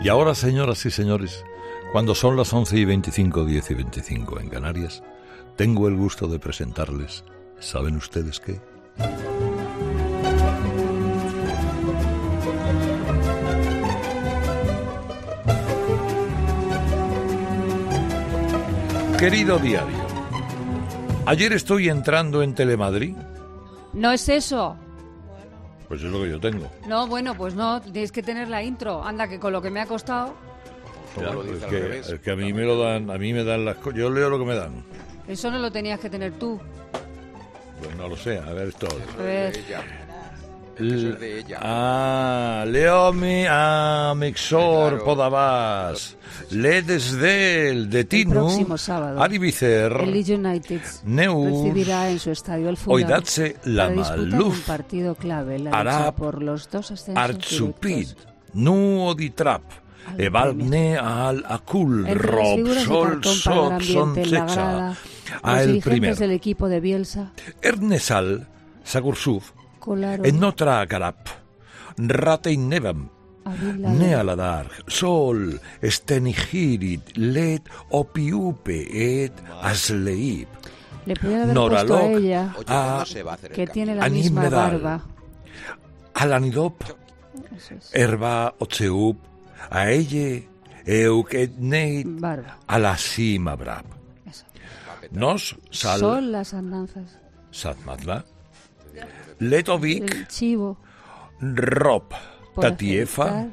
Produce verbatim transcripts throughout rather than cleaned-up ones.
Y ahora, señoras y señores, cuando son las once y veinticinco, diez y veinticinco en Canarias, tengo el gusto de presentarles, ¿saben ustedes qué? Querido diario, ayer estoy entrando en Telemadrid. No es eso. Pues es lo que yo tengo. No, bueno, pues no, tienes que tener la intro. Anda, que con lo que me ha costado... Ya, lo es, que, es que a mí me lo dan, a mí me dan las cosas, yo leo lo que me dan. Eso no lo tenías que tener tú. Pues no lo sé, a ver esto. A ver. L- de ella. Ah, leo mi a Mixor claro. Podabas, le desdel de Tinu, El próximo sábado, Aribicer, el Leeds United Neus, recibirá en su estadio el Fulham Oidatse la para disputar un Maluf, partido clave, la lucha Arab, por los dos ascensos Artsupid, directos. Nu Oditrap, Al Evalne al Akul, Entre las Rob, figuras de Sol, cartón para el Sok, ambiente en la Sonsecha, grada, a los el dirigentes primer, del equipo de Bielsa, Ernesal, Sagursuf, colaron Enotra Garap, Ratein Nevam, a Bin Laden. Nealadar, Sol, Stenigirit, Let, Opiupe, Et, Asleip, Le podían haber Noralok, puesto a ella, Oye, Ah, ¿cuándo se va a hacer el que cambio? tiene la Anim misma Medal. barba. Alanidop, Eso es. Erba, Otseup, Aelle, Eukedneit, Barba. Alasima Brab. Eso. Nos, Sal, Son las andanzas. Satmatla, Letovik, El chivo. Rob, por Tatiefa, aceptar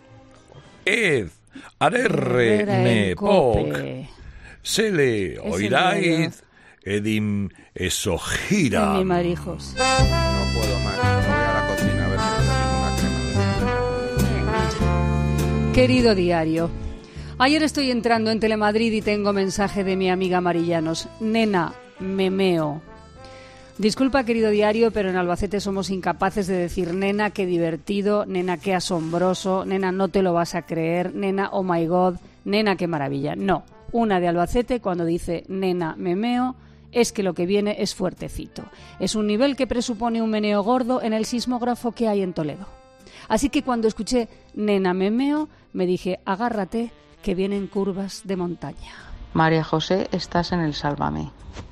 Ed, Arerre, Herrera en Nepok, Cope. Sele, el Oiraid, diario. Edim, Esogira. En mi marijos. No puedo más. Me voy a la cocina a ver si me tengo una crema. Querido diario, ayer estoy entrando en Telemadrid y tengo mensaje de mi amiga Marillanos. Nena, me meo. Disculpa, querido diario, pero en Albacete somos incapaces de decir nena, qué divertido, nena, qué asombroso, nena, no te lo vas a creer, nena, oh my god, nena, qué maravilla. No, una de Albacete cuando dice nena, me meo, es que lo que viene es fuertecito. Es un nivel que presupone un meneo gordo en el sismógrafo que hay en Toledo. Así que cuando escuché nena, me meo, me dije, agárrate, que vienen curvas de montaña. María José, estás en el Sálvame.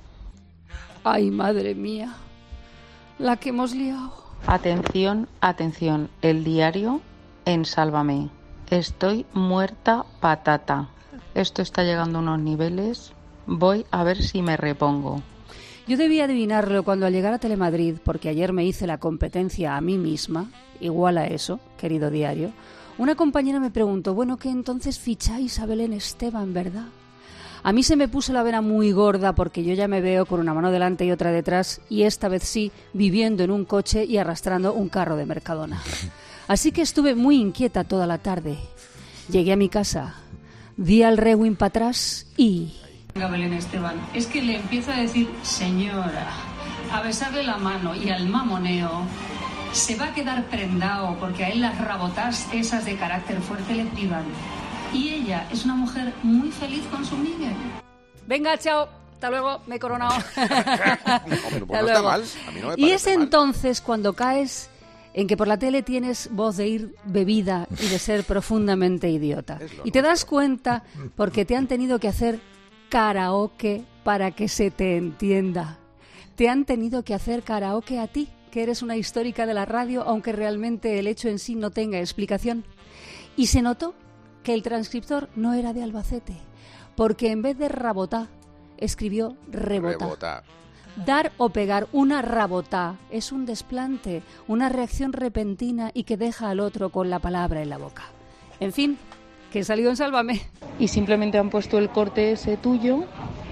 Ay, madre mía, la que hemos liado. Atención, atención, el diario en Sálvame. Estoy muerta patata. Esto está llegando a unos niveles. Voy a ver si me repongo. Yo debía adivinarlo cuando al llegar a Telemadrid, porque ayer me hice la competencia a mí misma, igual a eso, querido diario, una compañera me preguntó, bueno, que entonces ficháis a Belén Esteban, ¿verdad? A mí se me puso la vena muy gorda porque yo ya me veo con una mano delante y otra detrás y esta vez sí, viviendo en un coche y arrastrando un carro de Mercadona. Así que estuve muy inquieta toda la tarde. Llegué a mi casa, di al rewind para atrás y... Venga, Belén Esteban, es que le empiezo a decir señora, a besarle la mano y al mamoneo, se va a quedar prendado porque a él las rabotás esas de carácter fuerte le privan. Y ella es una mujer muy feliz con su Miguel. Venga, chao. Hasta luego, me he coronado. No, pero pues no está mal. A mí no me Y parece es mal. entonces cuando caes en que por la tele tienes voz de ir bebida y de ser profundamente idiota. Es lo Y te das nuestro. cuenta porque te han tenido que hacer karaoke para que se te entienda. Te han tenido que hacer karaoke a ti, que eres una histórica de la radio, aunque realmente el hecho en sí no tenga explicación. Y se notó que el transcriptor no era de Albacete, porque en vez de rabotá, escribió rebotá. Rebota. Dar o pegar una rabotá es un desplante, una reacción repentina y que deja al otro con la palabra en la boca. En fin, que he salido en Sálvame. Y simplemente han puesto el corte ese tuyo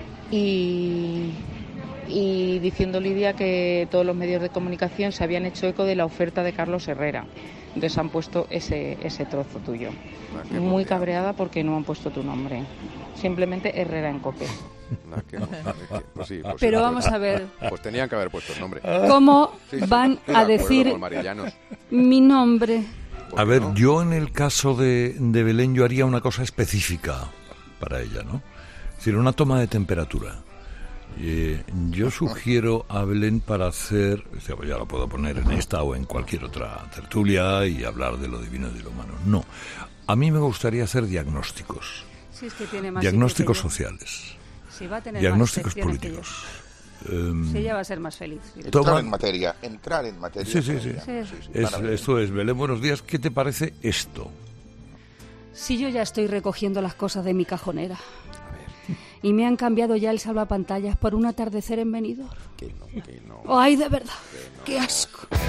y, y diciendo Lidia que todos los medios de comunicación se habían hecho eco de la oferta de Carlos Herrera. Entonces han puesto ese, ese trozo tuyo. Ah, qué Muy mundial. cabreada porque no han puesto tu nombre. Simplemente Herrera en Cope. No, que no, es que- pues sí, pues sí, Pero pues- vamos a ver Pues tenían que haber puesto el nombre. cómo Sí, sí, van estoy de a acuerdo decir con Marillanos. mi nombre. ¿Por A qué ver, no? yo en el caso de, de Belén yo haría una cosa específica para ella, ¿no? Es decir, una toma de temperatura. Eh, yo sugiero a Belén para hacer, o sea, ya lo puedo poner en esta o en cualquier otra tertulia y hablar de lo divino y de lo humano. No, A mí me gustaría hacer diagnósticos. Sí, es que tiene más diagnósticos que yo. sociales. Sí, va a tener diagnósticos más políticos. Um, sí, ella va a ser más feliz. Entrar toma... en materia, entrar en materia. Sí, sí, sí. sí. sí, sí. Es, esto es, Belén, buenos días. ¿Qué te parece esto? Si yo ya estoy recogiendo las cosas de mi cajonera. Y me han cambiado ya el salvapantallas por un atardecer en Benidorm. Que no, que no. Ay, de verdad, no. Qué asco.